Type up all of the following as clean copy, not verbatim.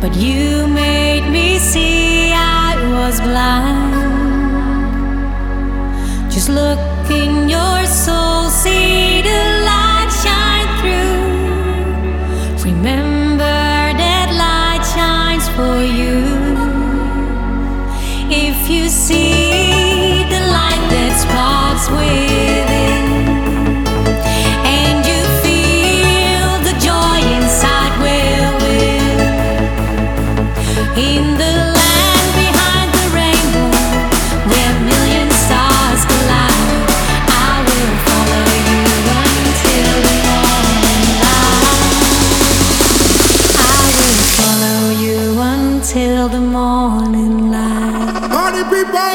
but you made me see I was blind. Just look in your soul, see the light shine through. Remember that light shines for you. If you see the light that sparks within, and you feel the joy inside within, in the land behind the rainbow, where million stars collide, I will follow you until the morning light. I will follow you until the morning light. Party people!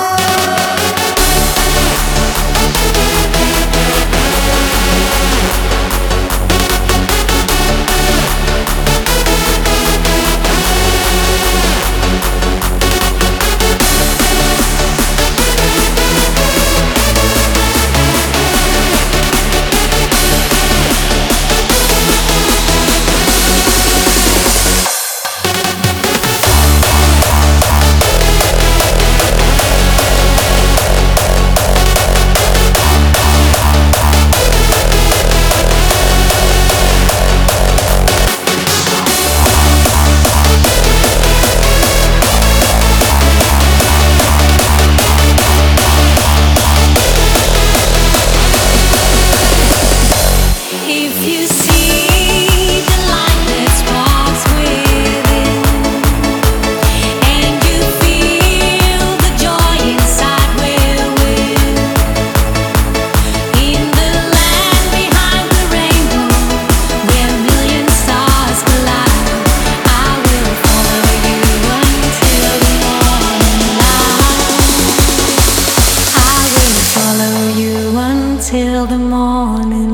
If you see the light that sparks within, and you feel the joy inside within, in the land behind the rainbow, where million stars collide, I will follow you until the morning light. I will follow you until the morning